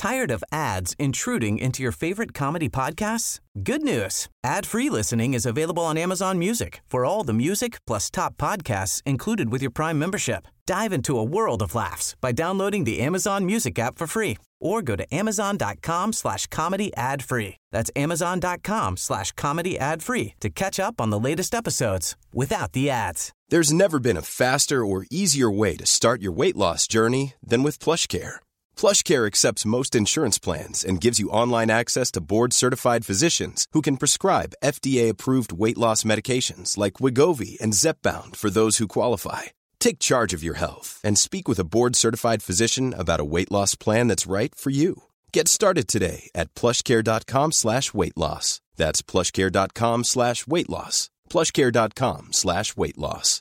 Tired of ads intruding into your favorite comedy podcasts? Good news. Ad-free listening is available on Amazon Music for all the music plus top podcasts included with your Prime membership. Dive into a world of laughs by downloading the Amazon Music app for free or go to amazon.com/comedy ad-free. That's amazon.com/comedy ad-free to catch up on the latest episodes without the ads. There's never been a faster or easier way to start your weight loss journey than with PlushCare. PlushCare accepts most insurance plans and gives you online access to board-certified physicians who can prescribe FDA-approved weight loss medications like Wegovy and Zepbound for those who qualify. Take charge of your health and speak with a board-certified physician about a weight loss plan that's right for you. Get started today at plushcare.com/weightloss. That's plushcare.com/weightloss. plushcare.com/weightloss.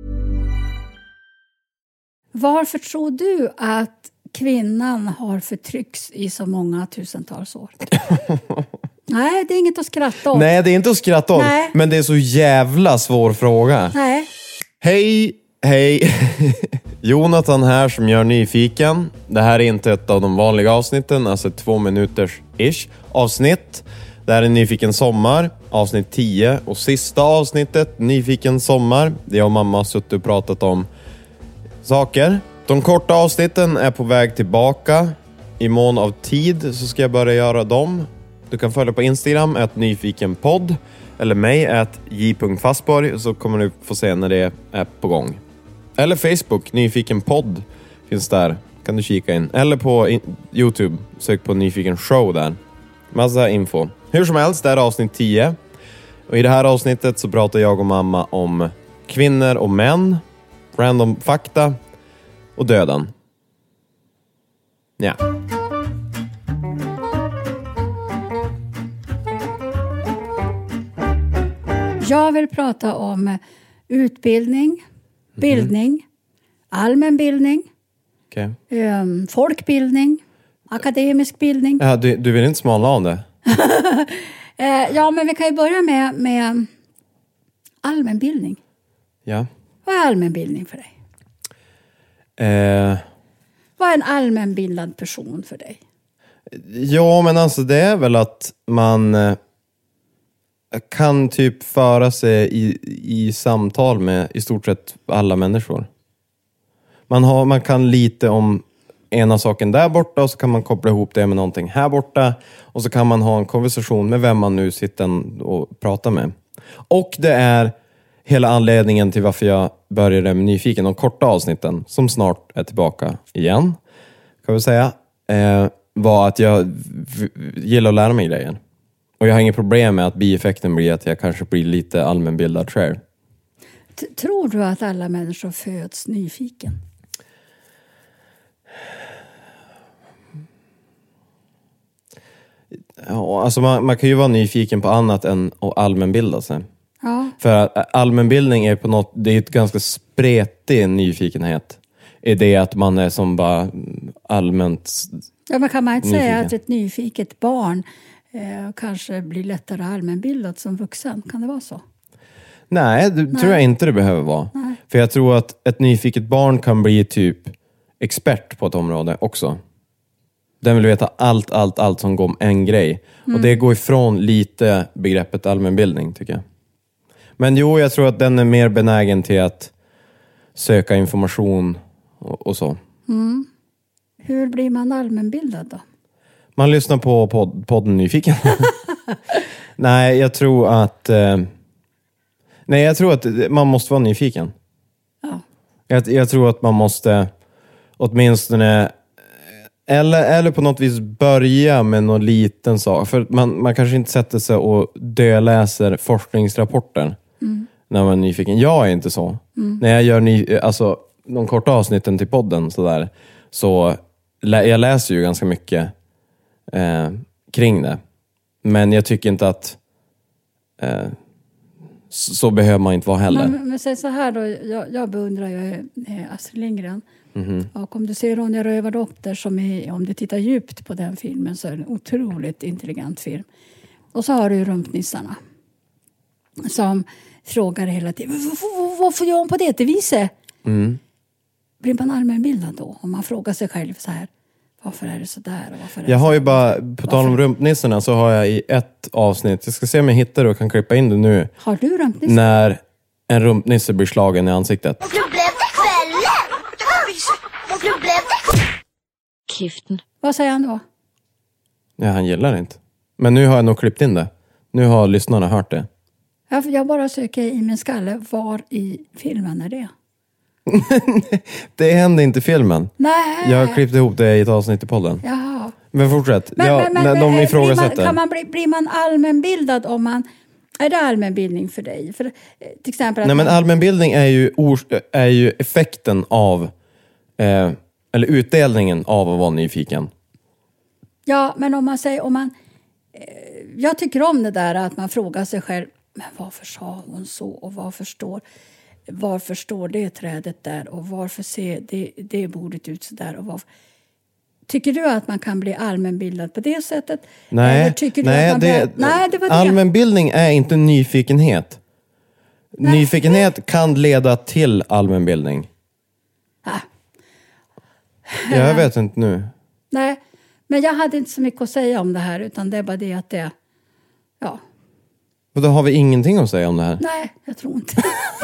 Varför tror du att kvinnan har förtryckts i så många tusentals år? Nej, det är inget att skratta åt. Nej, det är inte att skratta åt. Nej. Men det är så jävla svår fråga. Nej. Hej. Jonathan här som gör Nyfiken. Det här är inte ett av de vanliga avsnitten, alltså 2 minuters-ish avsnitt. Det här är Nyfiken sommar, avsnitt 10 och sista avsnittet, Nyfiken sommar. Det jag och mamma har suttit och pratat om saker. De korta avsnitten är på väg tillbaka. I mån av tid så ska jag börja göra dem. Du kan följa på Instagram @nyfikenpodd eller mig @j.fastborg, så kommer du få se när det är på gång. Eller Facebook, Nyfikenpodd finns där. Kan du kika in. Eller på YouTube, sök på Nyfiken show där. Massa info. Hur som helst, det är avsnitt 10. Och i det här avsnittet så pratar jag och mamma om kvinnor och män, random fakta och döden. Ja. Jag vill prata om utbildning, bildning, allmänbildning, folkbildning, akademisk bildning. Ja, du vill inte smalna om det? Ja, men vi kan ju börja med allmänbildning. Ja. Vad är allmänbildning för dig? Vad är en allmänbildad person för dig? Ja, men alltså det är väl att man kan typ föra sig i samtal med i stort sett alla människor. Man kan lite om ena saken där borta och så kan man koppla ihop det med någonting här borta och så kan man ha en konversation med vem man nu sitter och pratar med. Och det är hela anledningen till varför jag började med Nyfiken, de korta avsnitten som snart är tillbaka igen, kan vi säga, var att jag gillar att lära mig grejer. Och jag har inget problem med att bieffekten blir att jag kanske blir lite allmänbildad själv. Tror du att alla människor föds nyfiken? Ja, alltså man kan ju vara nyfiken på annat än att allmänbilda sig. Ja. För allmänbildning är på något, det är ett ganska spretig nyfikenhet. Är det att man är som bara allmänt Ja, men kan man inte säga nyfiken. att ett nyfiket barn kanske blir lättare allmänbildat som vuxen? Kan det vara så? Nej, tror jag inte det behöver vara. Nej. För jag tror att ett nyfiket barn kan bli typ expert på ett område också. Den vill veta allt som går om en grej. Och det går ifrån lite begreppet allmänbildning, tycker jag. Men jo, jag tror att den är mer benägen till att söka information och så. Mm. Hur blir man allmänbildad då? Man lyssnar på podden Nyfiken. Nej, jag tror att man måste vara nyfiken. Ja. Jag tror att man måste åtminstone eller på något vis börja med någon liten sak. För man kanske inte sätter sig och döläser forskningsrapporter när man är nyfiken. Jag är inte så. När jag gör de korta avsnitten till podden så jag läser ju ganska mycket kring det. Men jag tycker inte att så behöver man inte vara heller. Men säg så här då, jag beundrar ju Astrid Lindgren. Och om du ser Ronja Rövardotter om du tittar djupt på den filmen så är det en otroligt intelligent film. Och så har du ju Rumpnissarna som frågar hela tiden, varför gör hon på det viset? Blir man allmänbildad då? Om man frågar sig själv så här, Varför är det så där? Och varför är Jag det har så ju där? bara, på tal om rumpnissarna, så har jag i ett avsnitt, jag ska se om jag hittar det och kan klippa in det nu, Har du rumpnisse? när en rumpnisse blir slagen i ansiktet. Kæften. Vad säger han då? Ja, han gillar det inte. Men nu har jag nog klippt in det. Nu har lyssnarna hört det. Jag bara söker i min skalle. Var i filmen är det? Det hände inte i filmen. Nej. Jag har klippt ihop det i ett avsnitt i podden. Jaha. Men fortsätt. När de ifrågasätter. Blir man allmänbildad om man... Är det allmänbildning för dig? För, till exempel att Nej, men allmänbildning är ju effekten av... eller utdelningen av att vara nyfiken. Ja, men om man säger... jag tycker om det där att man frågar sig själv, men varför sa hon så? Och varför står det trädet där? Och varför ser det bordet ut så där? Och varför... Tycker du att man kan bli allmänbildad på det sättet? Nej, eller tycker du att man det var det. Allmänbildning är inte nyfikenhet. Nej. Nyfikenhet kan leda till allmänbildning. Jag vet inte nu. Nej, men jag hade inte så mycket att säga om det här, utan det är bara det att det... Ja. Och då har vi ingenting att säga om det här. Nej, jag tror inte.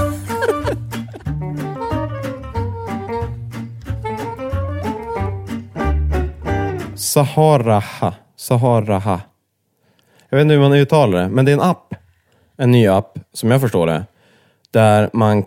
Saharaha. Jag vet inte hur man uttalar det, men det är en app. En ny app, som jag förstår det. Där man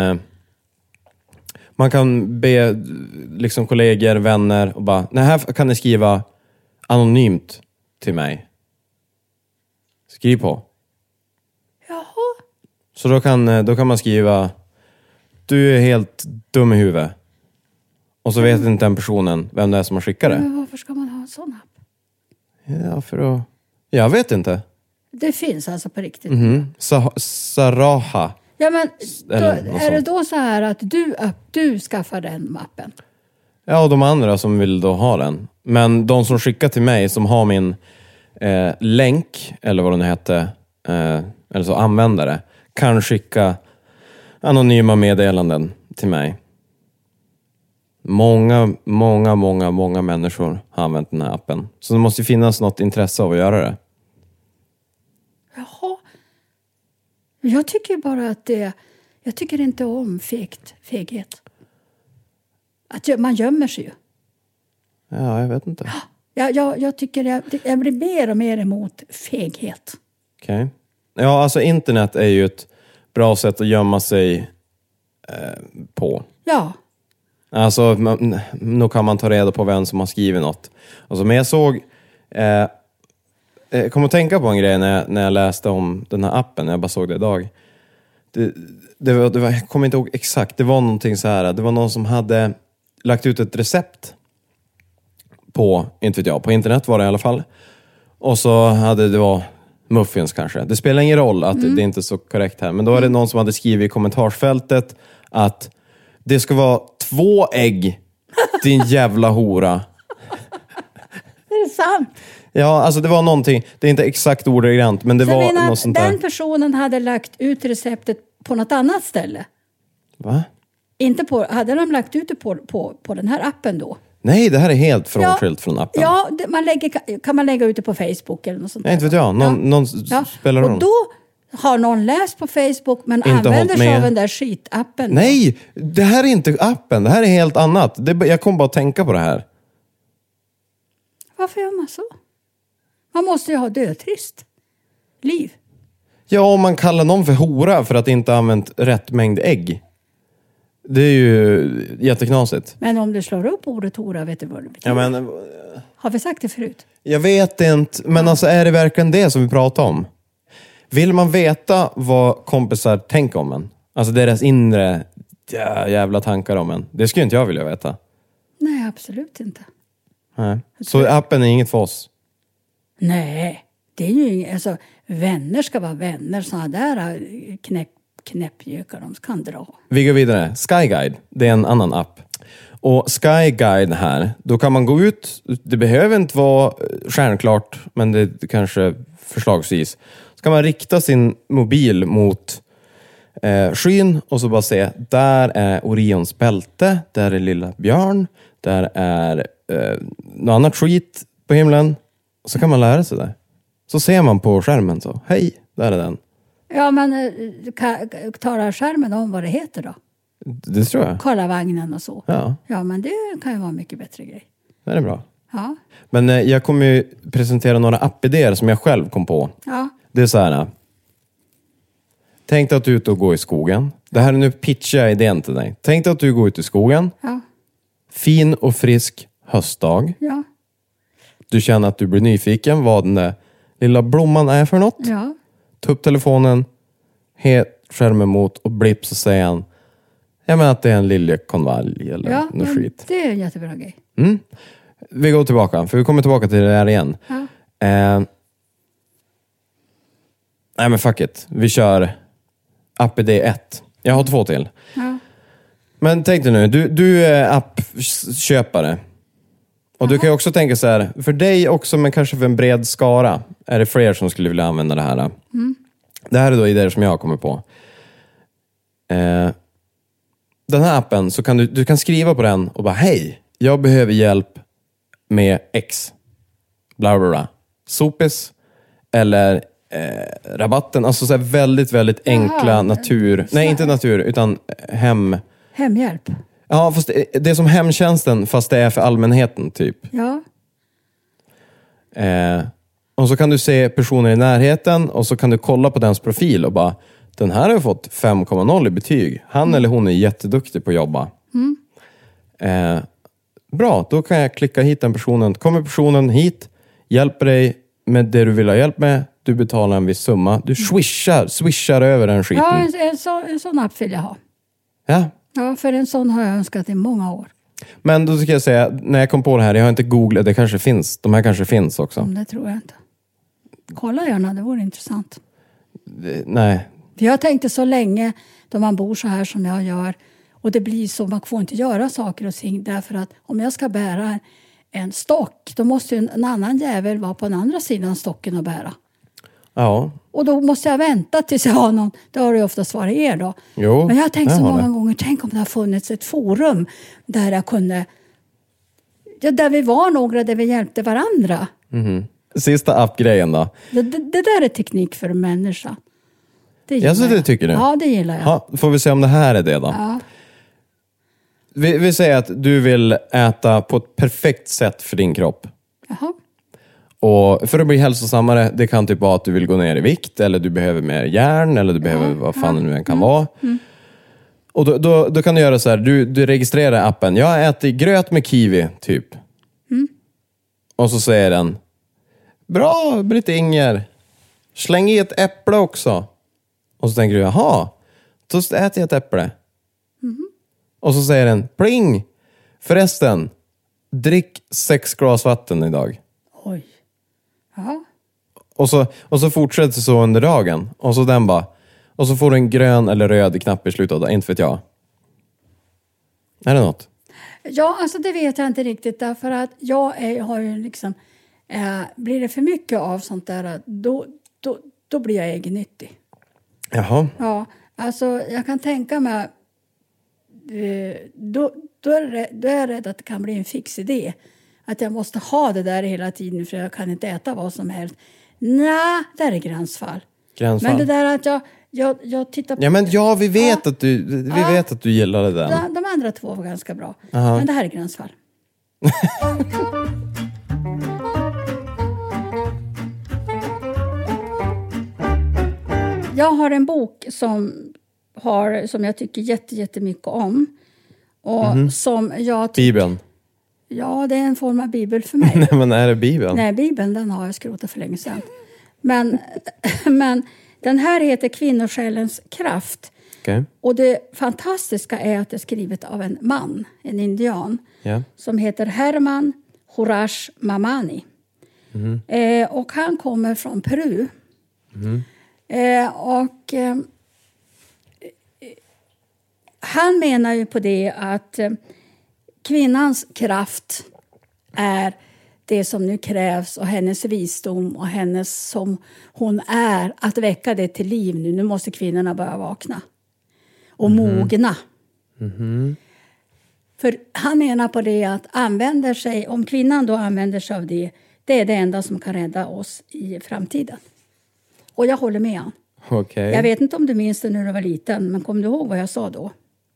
kan be liksom kollegor, vänner och bara, nej, här kan ni skriva anonymt till mig. Skriv på. Jaha. Så då kan man skriva, du är helt dum i huvudet. Och så vet inte den personen vem det är som har skickat det. Men varför ska man ha en sån app? Ja, för att... Jag vet inte. Det finns alltså på riktigt. Saraha. Ja, men då, Eller är det då så här att du skaffar den mappen? Ja, och de andra som vill då ha den. Men de som skickar till mig, som har min länk, eller vad den hette, eller så användare, kan skicka anonyma meddelanden till mig. Många människor har använt den här appen. Så det måste ju finnas något intresse av att göra det. Jaha. Jag tycker bara att jag tycker inte om feghet. Att man gömmer sig ju. Ja, jag vet inte. Jag tycker jag blir mer och mer emot feghet. Okej. Ja, alltså internet är ju ett bra sätt att gömma sig på. Ja. Alltså, nog kan man ta reda på vem som har skrivit något. Alltså, men jag såg... jag kom att tänka på en grej när jag läste om den här appen. Jag bara såg det idag. Det var, jag kommer inte ihåg exakt. Det var någonting så här. Det var någon som hade lagt ut ett recept på, inte vet jag, på internet var det i alla fall. Och så hade det var muffins kanske. Det spelar ingen roll att det är inte så korrekt här. Men då är det någon som hade skrivit i kommentarsfältet att det ska vara 2 ägg, din jävla hora. Är det sant? Ja, alltså det var någonting. Det är inte exakt ordagrant, men det var något sånt där. Den personen hade lagt ut receptet på något annat ställe. Va? Hade de lagt ut det på den här appen då? Nej, det här är helt frånskilt från appen. Ja, kan man lägga ut det på Facebook eller något sånt där? Nej, inte vet jag. Någon spelar roll. Och då har någon läst på Facebook men inte använder sig av den där skitappen. Nej, det här är inte appen. Det här är helt annat. Jag kom bara att tänka på det här. Varför gör man så? Man måste ju ha dödtrist liv. Ja, om man kallar någon för hora för att inte ha använt rätt mängd ägg. Det är ju jätteknasigt. Men om du slår upp ordet hora, vet du vad det betyder? Ja, men... Har vi sagt det förut? Jag vet inte, men alltså är det verkligen det som vi pratar om? Vill man veta vad kompisar tänker om en? Alltså deras inre jävla tankar om en. Det skulle inte jag vilja veta. Nej, absolut inte. Nej. Så appen är inget för oss? Nej, det är ju inget. Alltså, vänner ska vara vänner. Sådana där knäppjökar de kan dra. Vi går vidare. Skyguide, det är en annan app. Och Skyguide här, då kan man gå ut. Det behöver inte vara stjärnklart, men det kanske förslagsvis. Så kan man rikta sin mobil mot skyn och så bara se, där är Orions bälte, där är lilla björn, där är något annat skit på himlen. Och så kan man lära sig det. Så ser man på skärmen så. Hej, där är den. Ja, men talar skärmen om vad det heter då? Det tror jag. Karlavagnen och så. Ja. Ja, men det kan ju vara en mycket bättre grej. Det är bra. Ja. Men jag kommer ju presentera några appidéer som jag själv kom på. Ja. Det är så här. Tänk dig att du är ute och går i skogen. Det här är nu pitchar jag idén till dig. Tänk dig att du går ut i skogen. Ja. Fin och frisk höstdag. Ja. Du känner att du blir nyfiken vad den där lilla blomman är för något. Ja. Ta upp telefonen, skärmen mot och blipp så säger han. Jag menar att det är en liljekonvalj eller Ja, något skit. det är en jättebra grej. Vi går tillbaka, för vi kommer tillbaka till det här igen. Ja. Nej men fuck it. Vi kör appidé 1. Jag har 2 till. Ja. Men tänk dig nu, du är appköpare. Och du kan ju också tänka så här, för dig också men kanske för en bred skara. Är det fler som skulle vilja använda det här? Det här är då idéer som jag har kommit på. Den här appen, så kan du kan skriva på den och bara hej, jag behöver hjälp med X. Bla bla bla. Sopis eller rabatten. Alltså så här väldigt, väldigt enkla natur. Nej, inte natur, utan Hemhjälp. Ja, fast det är som hemtjänsten fast det är för allmänheten typ. Ja. Och så kan du se personer i närheten och så kan du kolla på dens profil och bara den här har fått 5,0 i betyg. Han eller hon är jätteduktig på att jobba. Bra, då kan jag klicka hit den personen. Kommer personen hit, hjälper dig med det du vill ha hjälp med. Du betalar en viss summa. Du swishar över den skiten. Ja, en sån app vill jag ha. Ja. Ja, för en sån har jag önskat i många år. Men då ska jag säga, när jag kom på det här, jag har inte googlat, det kanske finns. De här kanske finns också. Det tror jag inte. Kolla gärna, det vore intressant. Nej. För jag tänkte så länge då man bor så här som jag gör och det blir så, man får inte göra saker och ting därför att om jag ska bära en stock då måste ju en annan jävel vara på den andra sidan stocken och bära. Ja. Och då måste jag vänta tills jag har någon, det har det ju oftast varit er då. Jo, men jag har tänkt så många gånger, tänk om det har funnits ett forum där jag kunde, där vi var några, där vi hjälpte varandra. Sista appgrejen då. Det där är teknik för en människa. Det gillar jag. Det tycker du? Ja, det gillar jag. Ja, får vi se om det här är det då. Ja. Vi säger att du vill äta på ett perfekt sätt för din kropp. Jaha. Och för att bli hälsosammare, det kan typ vara att du vill gå ner i vikt eller du behöver mer järn eller du behöver vad fan det nu än kan vara. Och då kan du göra så här, du registrerar appen. Jag äter gröt med kiwi typ. Och så säger den, bra Britt-Inger, släng i ett äpple också. Och så tänker du, jaha, då äter jag ett äpple. Och så säger den, pling, förresten, drick 6 glas vatten idag. Oj. Ja. Och så fortsätter så under dagen. Och så den bara, och så får du en grön eller röd knapp i slutet av dagen, inte vet jag. Är det något? Ja, alltså det vet jag inte riktigt därför att har ju liksom, blir det för mycket av sånt där, då blir jag egennyttig. Jaha. Ja, alltså jag kan tänka mig, då är jag rädd att det kan bli en fix idé. Att jag måste ha det där hela tiden för jag kan inte äta vad som helst. Nej, det är gränsfall. Men det där att jag tittar på... Ja, men vi vet att du vet att du gillar det där. De andra 2 var ganska bra. Aha. Men det här är gränsfall. Jag har en bok som jag tycker jättemycket om. Och som jag... Bibeln. Ja, det är en form av bibel för mig. Nej, men är det Bibeln? Nej, Bibeln den har jag skrotat för länge sedan. Men den här heter Kvinnosjälens kraft. Okay. Och det fantastiska är att det är skrivet av en man, en indian. Yeah. Som heter Herman Horash Mamani. Och han kommer från Peru. Han menar ju på det att kvinnans kraft är det som nu krävs och hennes visdom och hennes som hon är att väcka det till liv nu. Nu måste kvinnorna börja vakna och mogna. För han menar på det att om kvinnan då använder sig av det, det är det enda som kan rädda oss i framtiden. Och jag håller med han. Okay. Jag vet inte om du minns det när du var liten, men kom du ihåg vad jag sa då?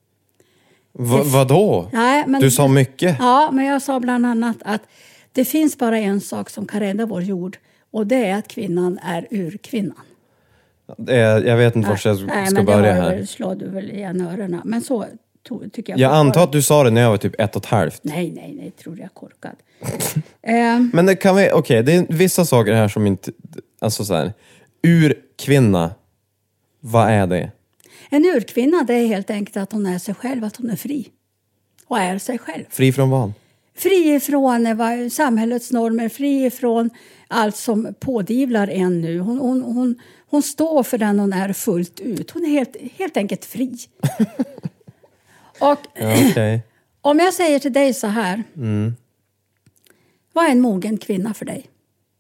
Vadå? Nej, men du sa mycket. Ja, men jag sa bland annat att det finns bara en sak som kan rädda vår jord. Och det är att kvinnan är urkvinnan. Jag vet inte var jag ska börja här. Nej, slår du väl igen öronen. Men så tycker jag. Jag antar att du sa det när jag var typ 1,5. Nej, tror jag är korkad. Men det kan vi, okej, det är vissa saker här som inte, alltså så här, urkvinna, vad är det? En urkvinna, det är helt enkelt att hon är sig själv, att hon är fri. Och är sig själv. Fri från vad? Fri ifrån samhällets normer, fri ifrån allt som pådivlar en nu. Hon står för den hon är fullt ut. Hon är helt enkelt fri. Och okay. Om jag säger till dig så här. Vad är en mogen kvinna för dig?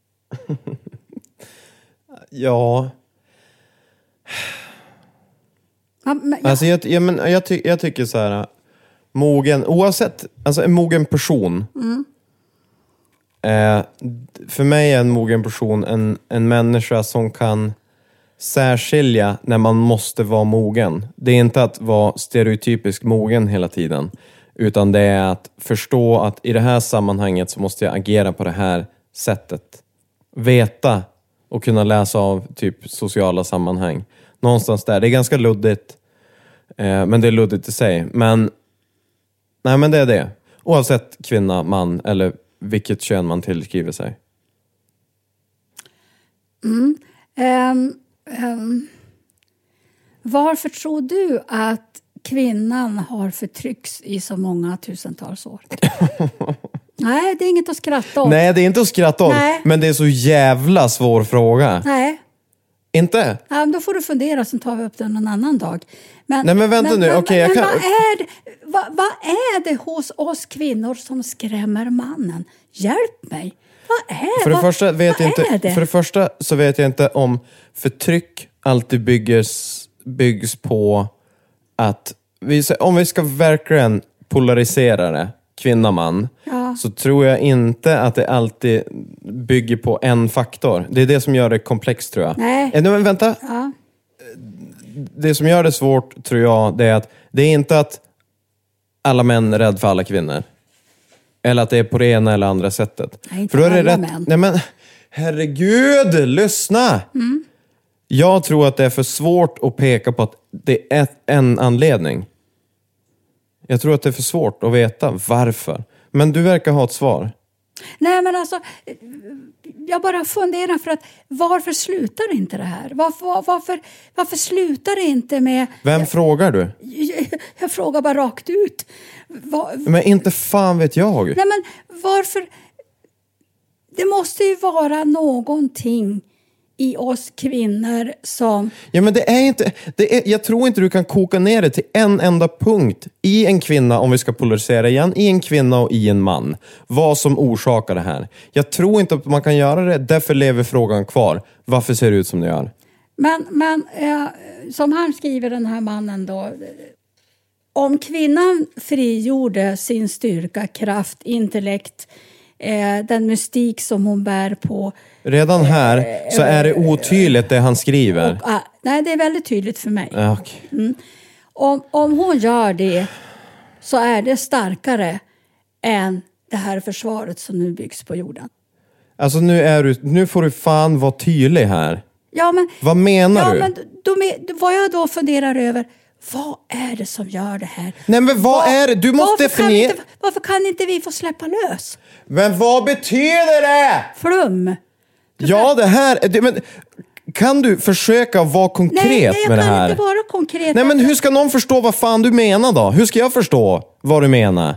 Ja. Alltså jag tycker så här. Mogen, oavsett, alltså en mogen person. För mig är en mogen person en människa som kan särskilja när man måste vara mogen. Det är inte att vara stereotypisk mogen hela tiden. Utan det är att förstå att i det här sammanhanget så måste jag agera på det här sättet. Veta och kunna läsa av typ sociala sammanhang. Någonstans där. Det är ganska luddigt. Men det är luddigt i sig. Men det är det. Oavsett kvinna, man eller vilket kön man tillskriver sig. Varför tror du att kvinnan har förtryckts i så många tusentals år? Nej, det är inget att skratta om. Nej, det är inte att skratta om. Nej. Men det är så jävla svår fråga. Nej. Inte? Ja, då får du fundera, så tar vi upp den någon annan dag. Men vänta nu. Okej, jag kan... Vad är det hos oss kvinnor som skrämmer mannen? Hjälp mig. Vad är det? För det första så vet jag inte om förtryck alltid byggs på att om vi ska verkligen polarisera det, kvinna, man, så tror jag inte att det alltid bygger på en faktor. Det är det som gör det komplext, tror jag. Nej. Men vänta. Ja. Det som gör det svårt, tror jag, det är att det är inte att alla män är rädda för alla kvinnor. Eller att det är på det ena eller andra sättet. Nej, inte för då är det alla rätt. män. Nej, men herregud, lyssna! Jag tror att det är för svårt att peka på att det är en anledning. Jag tror att det är för svårt att veta varför. Men du verkar ha ett svar. Nej, men alltså, jag bara funderar för att varför slutar inte det här? Varför slutar det inte med... Vem frågar du? Jag frågar bara rakt ut. Men inte fan vet jag. Nej, men varför... Det måste ju vara någonting i oss kvinnor som... Ja, men det är inte... jag tror inte du kan koka ner det till en enda punkt i en kvinna, om vi ska polarisera igen, i en kvinna och i en man. Vad som orsakar det här. Jag tror inte att man kan göra det, därför lever frågan kvar. Varför ser det ut som det gör? Men som han skriver, den här mannen då... Om kvinnan frigjorde sin styrka, kraft, intellekt, den mystik som hon bär på... Redan här så är det otydligt det han skriver. Nej, det är väldigt tydligt för mig. Okay. Om hon gör det så är det starkare än det här försvaret som nu byggs på jorden. Alltså nu får du fan vara tydlig här. Ja, men, vad menar du? Men vad jag då funderar över, vad är det som gör det här? Nej, men vad är det? Du måste definiera... Varför kan inte vi få släppa lös? Men vad betyder det? Flum. Det här... Men, kan du försöka vara konkret med det här? Nej, jag kan inte vara konkret. Nej, men hur ska någon förstå vad fan du menar då? Hur ska jag förstå vad du menar?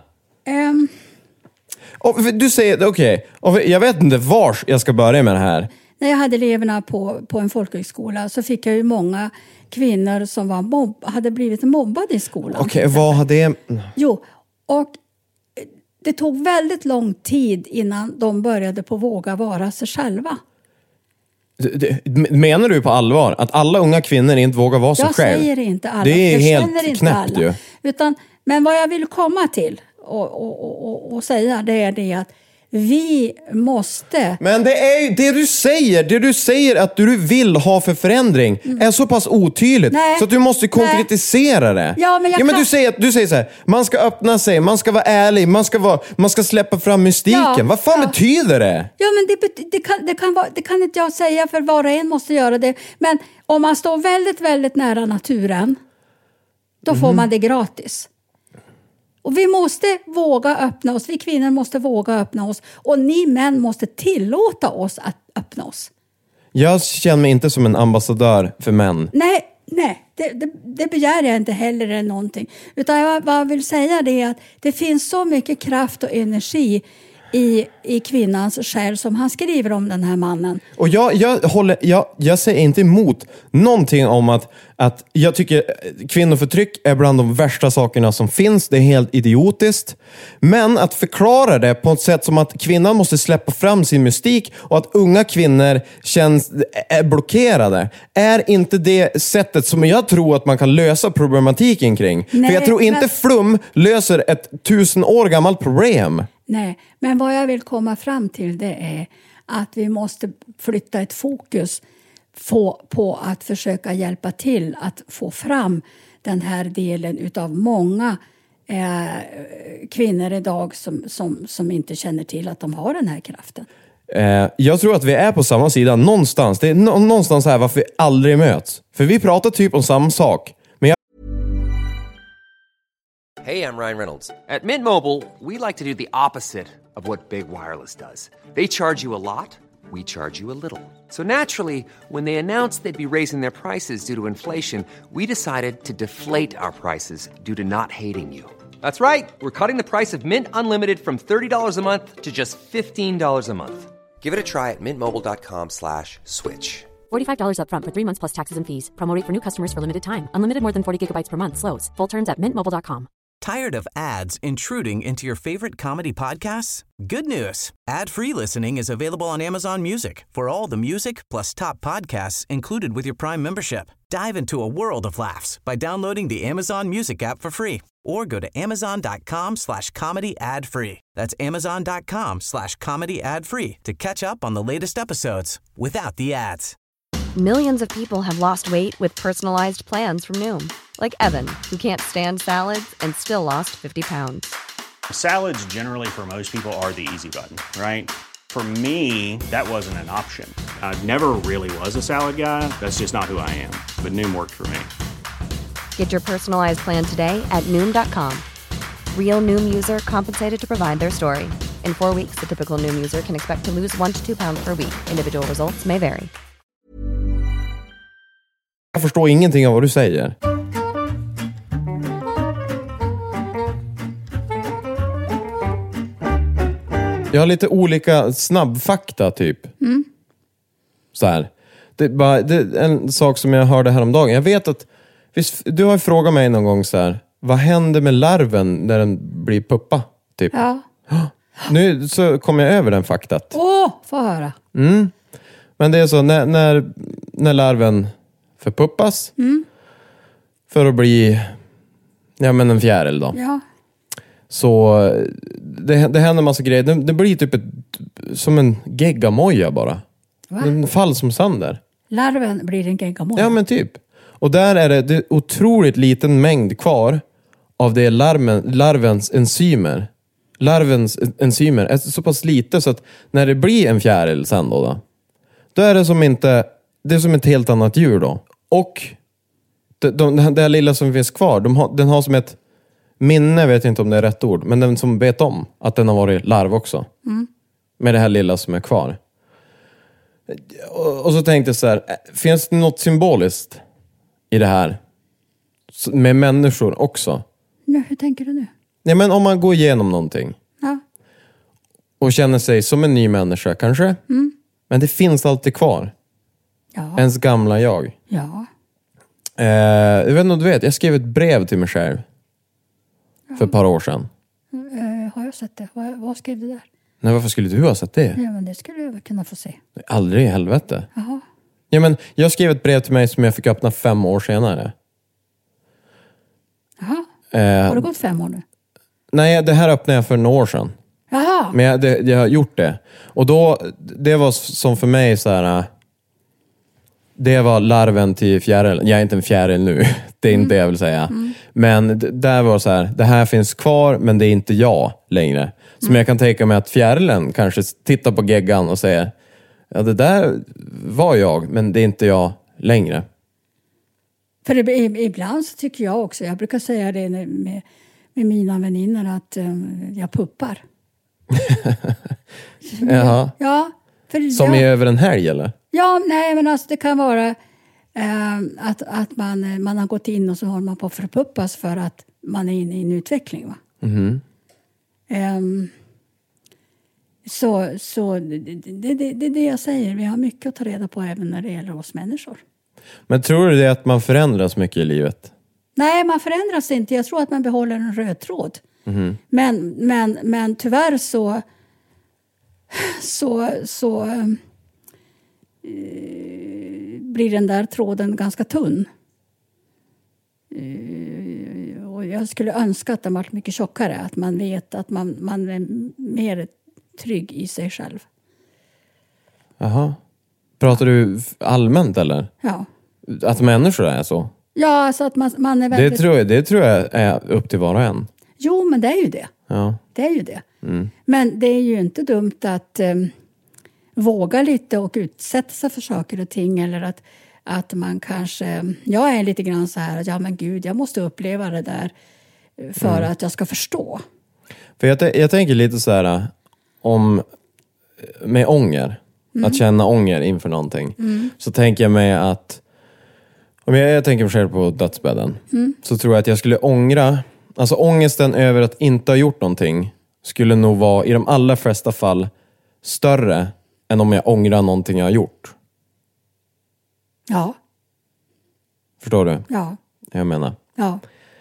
Du säger, okej. Jag vet inte var jag ska börja med det här. När jag hade eleverna på en folkhögskola så fick jag ju många kvinnor som hade blivit mobbade i skolan. Okej, vad har det... Jo, och det tog väldigt lång tid innan de började på våga vara sig själva. Menar du på allvar att alla unga kvinnor inte vågar vara sig själv? Jag säger inte alla. Det är jag helt knäppt ju. Men vad jag vill komma till, och säga, det är det att vi måste... Men det är ju det du säger att du vill ha för förändring är så pass otydligt så att du måste konkretisera det. Ja, men du säger så här, man ska öppna sig, man ska vara ärlig, man ska släppa fram mystiken. Ja, vad fan betyder det? Ja, men det kan inte jag säga, för var och en måste göra det. Men om man står väldigt, väldigt nära naturen, då får man det gratis. Och vi måste våga öppna oss. Vi kvinnor måste våga öppna oss. Och ni män måste tillåta oss att öppna oss. Jag känner mig inte som en ambassadör för män. Nej, det begär jag inte heller eller någonting. Utan vad jag vill säga det är att det finns så mycket kraft och energi i kvinnans själ som han skriver om den här mannen. Och jag säger inte emot någonting om att jag tycker kvinnoförtryck är bland de värsta sakerna som finns. Det är helt idiotiskt. Men att förklara det på ett sätt som att kvinnan måste släppa fram sin mystik och att unga kvinnor är blockerade är inte det sättet som jag tror att man kan lösa problematiken kring. Nej, för jag tror inte flum löser ett 1000 år gammalt problem. Nej, men vad jag vill komma fram till det är att vi måste flytta ett fokus på att försöka hjälpa till att få fram den här delen utav många kvinnor idag som inte känner till att de har den här kraften. Jag tror att vi är på samma sida någonstans. Det är någonstans här varför vi aldrig möts. För vi pratar typ om samma sak. Hey, I'm Ryan Reynolds. At Mint Mobile, we like to do the opposite of what Big Wireless does. They charge you a lot, we charge you a little. So naturally, when they announced they'd be raising their prices due to inflation, we decided to deflate our prices due to not hating you. That's right. We're cutting the price of Mint Unlimited from $30 a month to just $15 a month. Give it a try at mintmobile.com/switch. $45 up front for 3 months plus taxes and fees. Promo rate for new customers for limited time. Unlimited more than 40 gigabytes per month. Slows full terms at mintmobile.com. Tired of ads intruding into your favorite comedy podcasts? Good news. Ad-free listening is available on Amazon Music for all the music plus top podcasts included with your Prime membership. Dive into a world of laughs by downloading the Amazon Music app for free or go to amazon.com/comedy ad-free. That's amazon.com/comedy ad-free to catch up on the latest episodes without the ads. Millions of people have lost weight with personalized plans from Noom. Like Evan, who can't stand salads and still lost 50 pounds. Salads generally for most people are the easy button, right? For me, that wasn't an option. I never really was a salad guy. That's just not who I am. But Noom worked for me. Get your personalized plan today at Noom.com. Real Noom user compensated to provide their story. In 4 weeks, the typical Noom user can expect to lose 1 to 2 pounds per week. Individual results may vary. Jag förstår ingenting av vad du säger. Jag har lite olika snabbfakta typ. Så här. Det är en sak som jag hörde häromdagen. Jag vet att du har frågat mig någon gång så här. Vad händer med larven när den blir puppa? Typ. Ja. Nu så kommer jag över den faktat. Få höra. Men det är så när larven förpuppas för att bli en fjäril då. Ja. Så det händer en massa grejer. Det blir typ som en geggamoja bara. Va? Den fall som sander. Larven blir en geggamoja. Ja, men typ. Och där är det otroligt liten mängd kvar av det larvens enzymer. Larvens enzymer är så pass lite så att när det blir en fjäril sen då är det som ett helt annat djur då. Och det här lilla som finns kvar, den har som ett minne, vet jag inte om det är rätt ord, men den som vet om att den har varit larv också. Med det här lilla som är kvar. Och så tänkte jag så här, finns det något symboliskt i det här? Med människor också? Nu, hur tänker du nu? Ja, men om man går igenom någonting. Ja. Och känner sig som en ny människa kanske. Men det finns alltid kvar. Ja. Ens gamla jag. Ja. Jag vet inte om du vet, jag skrev ett brev till mig själv. För ett par år sedan. Har jag sett det? Vad skrev du där? Nej, varför skulle du ha sett det? Ja, men det skulle jag väl kunna få se. Aldrig i helvete. Jaha. Ja, men jag skrev ett brev till mig som jag fick öppna 5 år senare. Jaha. Har det gått 5 år nu? Nej, det här öppnade jag för några år sedan. Jaha. Men jag har gjort det. Och då, det var som för mig så här. Det var larven till fjäril. Jag är inte en fjäril nu. Det är inte det jag vill säga. Men där var så här. Det här finns kvar, men det är inte jag längre. Som jag kan tänka mig att fjärilen kanske tittar på geggan och säger, ja, det där var jag, men det är inte jag längre. För ibland så tycker jag också, jag brukar säga det med mina vänner, att jag puppar. Jaha. Ja. Som är över en helg, eller? Ja, nej, men alltså det kan vara att man har gått in och så har man på förpuppas för att man är inne i en utveckling, va? Så det är det jag säger. Vi har mycket att ta reda på även när det gäller oss människor. Men tror du det att man förändras mycket i livet? Nej, man förändras inte. Jag tror att man behåller en röd tråd. Men tyvärr så blir den där tråden ganska tunn. Och jag skulle önska att den var mycket tjockare. Att man vet att man är mer trygg i sig själv. Jaha. Pratar du allmänt eller? Ja. Att människor är så? Ja, alltså att man är väldigt... Det tror jag är upp till var och en. Jo, men det är ju det. Ja. Det är ju det. Men det är ju inte dumt att våga lite och utsätta sig för saker och ting. Eller att man kanske... Jag är lite grann så här att ja men gud, jag måste uppleva det där för att jag ska förstå. För jag tänker lite så här om med ånger. Att känna ånger inför någonting. Så tänker jag mig att om jag tänker mig själv på dödsbädden. Så tror jag att jag skulle ångra. Alltså ångesten över att inte ha gjort någonting skulle nog vara i de allra flesta fall större än om jag ångrar någonting jag har gjort. Ja. Förstår du? Ja. Jag menar. Ja.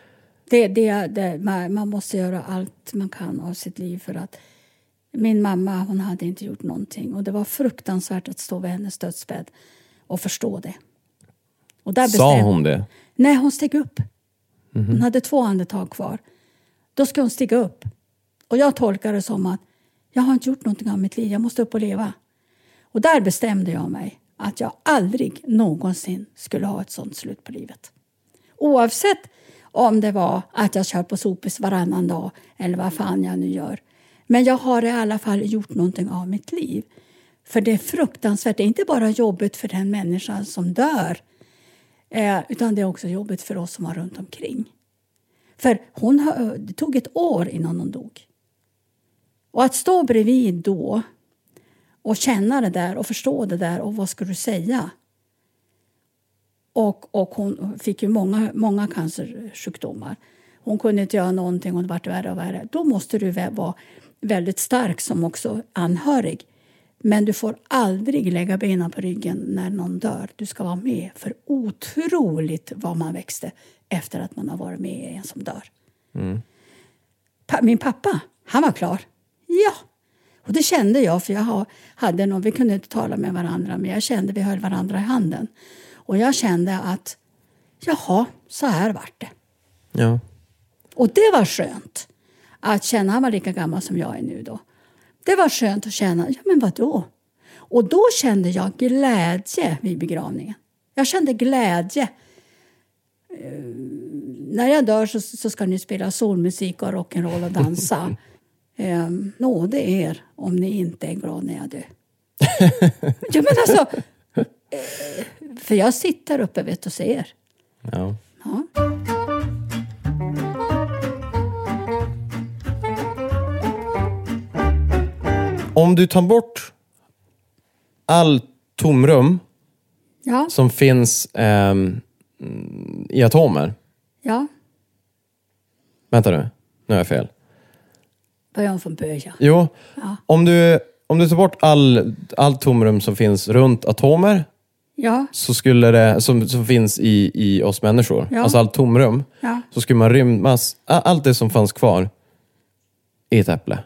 Man måste göra allt man kan av sitt liv för att min mamma, hon hade inte gjort någonting. Och det var fruktansvärt att stå vid hennes dödsbädd och förstå det. Och där sa hon det? Nej, hon steg upp. Hon hade 2 andetag kvar. Då ska hon stiga upp. Och jag tolkar det som att jag har inte gjort någonting av mitt liv. Jag måste upp och leva. Och där bestämde jag mig att jag aldrig någonsin skulle ha ett sånt slut på livet. Oavsett om det var att jag kör på sopis varannan dag eller vad fan jag nu gör. Men jag har i alla fall gjort någonting av mitt liv. För det är fruktansvärt. Det är inte bara jobbigt för den människan som dör. Utan det är också jobbigt för oss som var runt omkring. För det tog 1 år innan hon dog. Och att stå bredvid då. Och känna det där och förstå det där. Och vad ska du säga? Och hon fick ju många cancersjukdomar. Hon kunde inte göra någonting och det vart värre och värre. Då måste du vara väldigt stark som också anhörig. Men du får aldrig lägga benen på ryggen när någon dör. Du ska vara med. För otroligt vad man växte efter att man har varit med i en som dör. Min pappa, han var klar. Ja. Och det kände jag för jag hade någon, vi kunde inte tala med varandra. Men jag kände vi höll varandra i handen. Och jag kände att jaha, så här vart det. Ja. Och det var skönt. Att känna, han var lika gammal som jag är nu då. Det var skönt att känna, ja men vadå? Och då kände jag glädje vid begravningen. Jag kände glädje. När jag dör så ska ni spela solmusik och rock'n'roll och dansa. Nåde er om ni inte är glada när jag dör. Ja men alltså. För jag sitter uppe vet och ser. Ja. Ja. Om du tar bort all tomrum som finns i atomer. Ja. Vänta nu, nu är jag fel. Börjar från början. Jo, ja. Om du tar bort all tomrum som finns runt atomer. Ja. Så skulle det, som finns i oss människor. Ja. Alltså allt tomrum. Ja. Så skulle man rymmas, allt det som fanns kvar i ett äpple.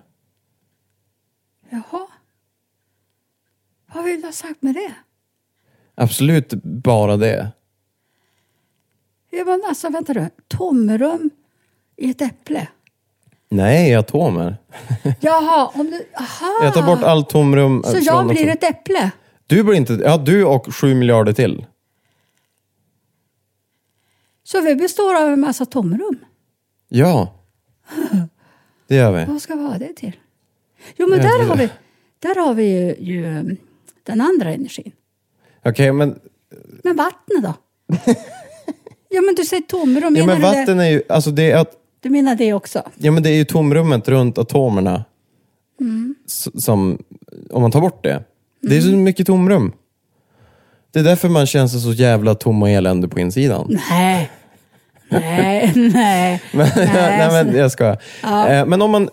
Jaha. Vad vill du ha sagt med det? Absolut bara det. Ja men alltså vänta du. Tomrum i ett äpple. Nej, atomer. Jaha, om du... Aha. Jag tar bort allt tomrum. Så jag blir ett äpple? Du blir inte... Ja, du och 7 miljarder till. Så vi består av en massa tomrum? Ja. Det gör vi. Vad ska vi ha det till? Jo, men där har vi ju den andra energin. Okej, men... Men vattnet då? Ja, men du säger tomrum. Ja, men vatten är ju... Alltså det är att... Du menar det också? Ja, men det är ju tomrummet runt atomerna. Som... Om man tar bort det. Det är så mycket tomrum. Det är därför man känns så jävla tom och elände på insidan. Nej. Nej. Men jag ska. Ja. Men om man...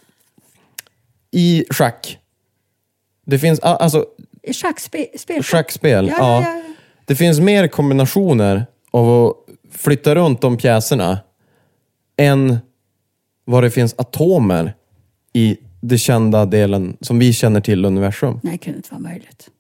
I schack. Det finns... Alltså... Schackspel, ja. Det finns mer kombinationer av att flytta runt de pjäserna än vad det finns atomer i det kända delen som vi känner till universum. Nej, det kunde inte vara möjligt.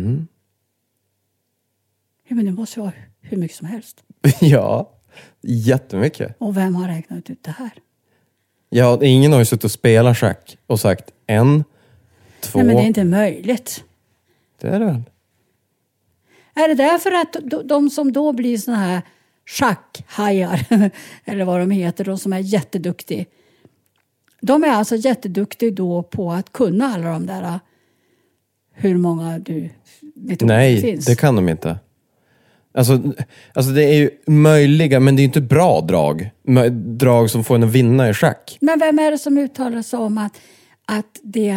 Ja, men det måste vara hur mycket som helst. Ja, jättemycket. Och vem har räknat ut det här? Ja, ingen har ju suttit och spelat schack och sagt 1, 2... Nej, men det är inte möjligt. Det är det väl. Är det därför att de som då blir såna här schackhajar eller vad de heter, de som är jätteduktiga. De är alltså jätteduktiga då på att kunna alla de där hur många metoder finns. Nej, det kan de inte. Alltså det är ju möjliga, men det är inte bra drag. Drag som får en att vinna i schack. Men vem är det som uttalar sig om att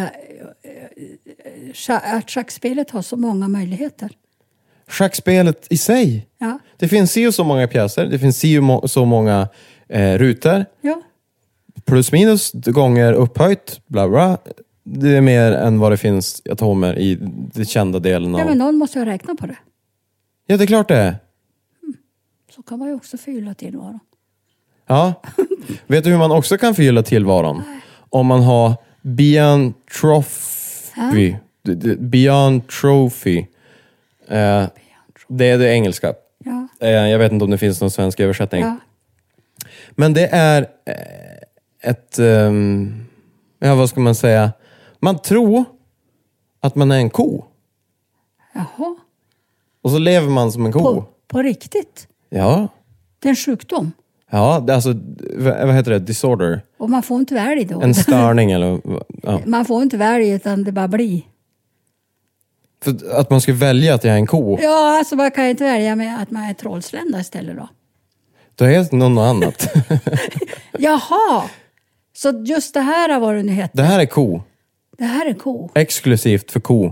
schackspelet har så många möjligheter? Schackspelet i sig. Ja. Det finns ju så många pjäser. Det finns ju så många rutor. Ja. Plus minus gånger upphöjt. Bla bla. Det är mer än vad det finns atomer i den kända delen av... Ja, men någon måste ju räkna på det. Ja, det är klart det är. Så kan man ju också fylla tillvaron. Ja. Vet du hur man också kan fylla tillvaron? Om man har Beyond Trophy. Beyond Trophy. Det är det engelska. Ja. Jag vet inte om det finns någon svensk översättning. Ja. Men det är ett... vad ska man säga? Man tror att man är en ko. Jaha. Och så lever man som en ko. På riktigt? Ja. Det är en sjukdom? Ja, det är alltså... Vad heter det? Disorder. Och man får inte välja då? En störning eller... Ja. Man får inte välja utan det bara blir. För att man ska välja att jag är en ko. Ja, alltså man kan ju inte välja med att man är trollslända istället då. Det heter något annat. Jaha! Så just det här har varit nyhet. Det här är ko. Det här är ko. Exklusivt för ko.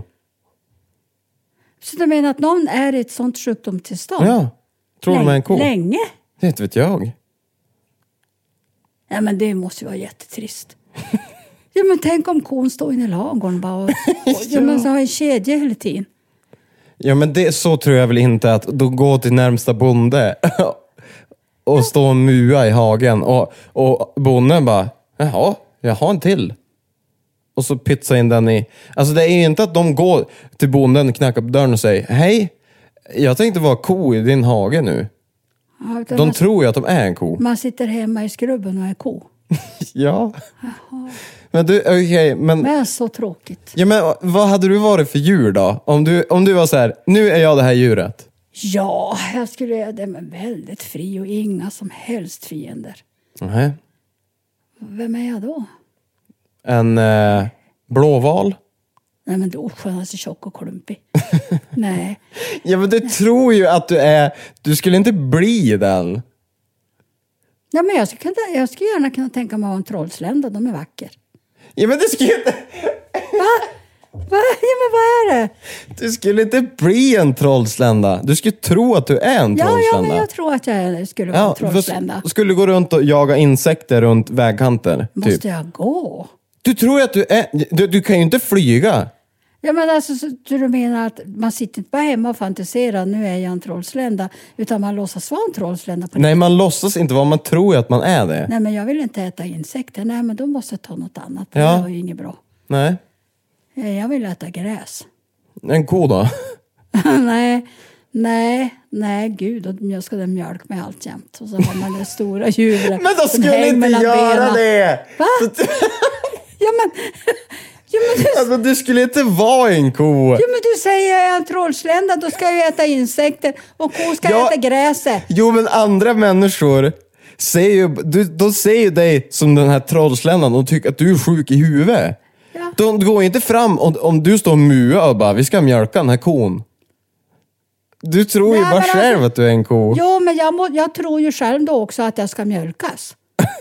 Så du menar att någon är i ett sånt sjukdomstillstånd? Ja. Tror de är en ko? Länge? Det vet jag. Ja, men det måste ju vara jättetrist. Ja, men tänk om kon står inne i lagorn bara och ja, men så har en kedja hela tiden. Ja, men det så tror jag väl inte att då gå till närmsta bonde och stå och mua i hagen och bonden bara, jaha, jag har en till. Och så pytsa in den i... Alltså det är ju inte att de går till bonden, knackar på dörren och säger, hej, jag tänkte vara ko i din hage nu. Ja, de tror ju att de är en ko. Man sitter hemma i skrubben och är ko. Ja. Jaha. Men du, okej, men så tråkigt. Ja, men vad hade du varit för djur då? Om du var så här, nu är jag det här djuret. Ja, jag skulle göra det med väldigt fri och inga som helst fiender. Nej. Vem är jag då? En blåval? Nej, men då är han så tjock och klumpig. Nej. Ja, men du tror ju att du är... Du skulle inte bli den. Ja, men jag skulle gärna kunna tänka mig att ha en trollslända. De är vacker. Ja, men du skulle inte... Va? Ja, men vad är det? Du skulle inte bli en trollslända. Du skulle tro att du är en trollslända. Ja, men jag tror att jag skulle vara en trollslända. Skulle du gå runt och jaga insekter runt vägkanter? Måste typ. jag gå? Du tror att du är... Du kan ju inte flyga. Ja, men alltså, så du menar att man sitter inte bara hemma och fantiserar, nu är jag en trollslända, utan man låtsas vara en trollslända. Nej, man låtsas inte vara, man tror ju att man är det. Nej, men jag vill inte äta insekter. Nej, men då måste jag ta något annat. Ja. Det var ju inget bra. Nej. Jag vill äta gräs. En ko då? Nej, Nej, gud. Då ska den mjölk med allt jämt. Och så har man det stora djuret. Men då skulle inte göra det! Va? Ja, men du... Alltså, du skulle inte vara en ko. Ja, men du säger jag är en trollslända, då ska jag äta insekter och ko ska äta gräset. Jo, men andra människor de ser ju dig som den här trollsländan och tycker att du är sjuk i huvudet. Ja. De går inte fram om du står och muar och bara, vi ska mjölka den här kon. Du tror ju bara själv att du är en ko. Jo, men jag tror ju själv då också att jag ska mjölkas.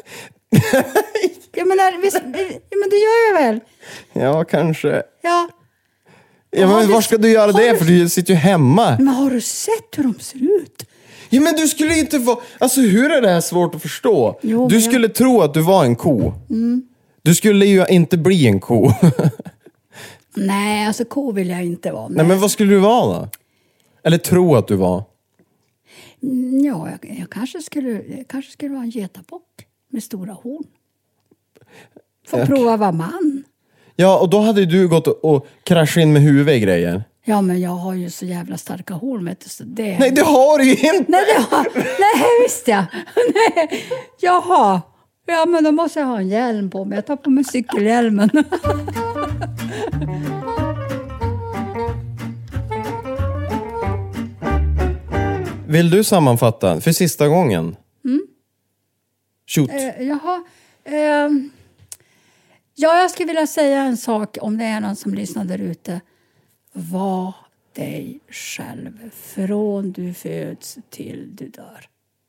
men det gör jag väl. Ja, kanske. Ja. Men var ska du göra det? För du sitter ju hemma. Men har du sett hur de ser ut? Ja, men du skulle inte vara... Alltså, hur är det här svårt att förstå? Jo, du skulle tro att du var en ko. Du skulle ju inte bli en ko. Nej, alltså ko vill jag inte vara. Nej, men vad skulle du vara då? Eller tro att du var? Ja, jag kanske skulle vara en getabock med stora horn. Få prova vara man. Ja, och då hade du gått och kraschat in med huvudet i grejer. Ja, men jag har ju så jävla starka horn, vet du, så det... Nej, det har du ju inte! Nej, visst jag. Nej, jaha. Ja, men då måste jag ha en hjälm på mig. Jag tar på mig cykelhjälmen. Vill du sammanfatta för sista gången? Shoot. Jaha. Ja, jag skulle vilja säga en sak om det är någon som lyssnar där ute. Var dig själv från du föds till du dör.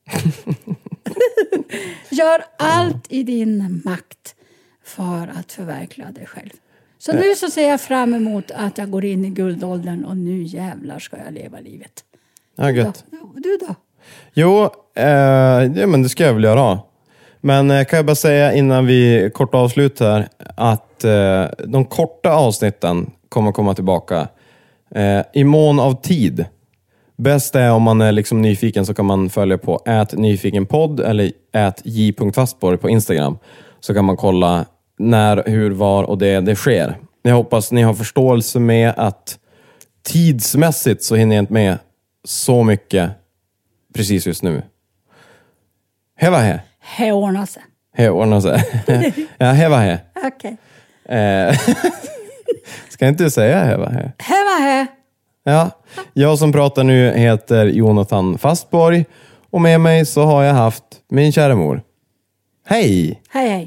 Gör allt i din makt för att förverkliga dig själv. Så nu så ser jag fram emot att jag går in i guldåldern och nu jävlar ska jag leva livet. Ja, gött. Du då? Jo, men det ska jag väl göra. Men kan jag bara säga innan vi kort avslutar att de korta avsnitten kommer komma tillbaka i mån av tid. Bäst är om man är liksom nyfiken så kan man följa på @nyfikenpodd eller @j.fastborg på Instagram. Så kan man kolla när, hur, var och det sker. Jag hoppas ni har förståelse med att tidsmässigt så hinner jag inte med så mycket precis just nu. Hej vad hej. Hej ordnar sig. Hej ordnar sig. Ja, hej vad hej. Okej. Ska inte du säga hej vad hej? Hej vad hej. Ja, jag som pratar nu heter Jonathan Fastborg och med mig så har jag haft min kära mor. Hej! Hej hej.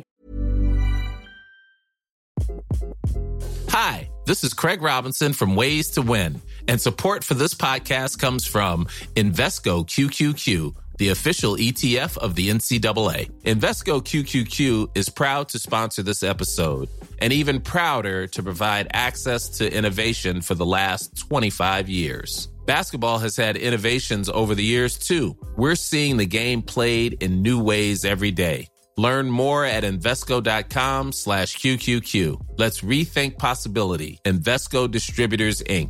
Hi, this is Craig Robinson from Ways to Win, and support for this podcast comes from Invesco QQQ, the official ETF of the NCAA. Invesco QQQ is proud to sponsor this episode and even prouder to provide access to innovation for the last 25 years. Basketball has had innovations over the years, too. We're seeing the game played in new ways every day. Learn more at Invesco.com/QQQ. Let's rethink possibility. Invesco Distributors, Inc.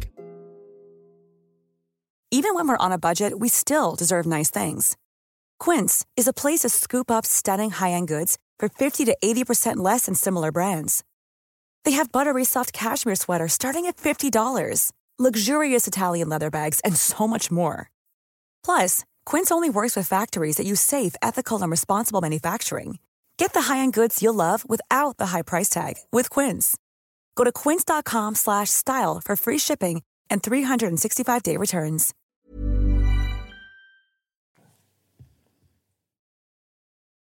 Even when we're on a budget, we still deserve nice things. Quince is a place to scoop up stunning high-end goods for 50 to 80% less than similar brands. They have buttery soft cashmere sweaters starting at $50, luxurious Italian leather bags, and so much more. Plus, Quince only works with factories that use safe, ethical, and responsible manufacturing. Get the high-end goods you'll love without the high price tag with Quince. Go to quince.com/style for free shipping and 365-day returns.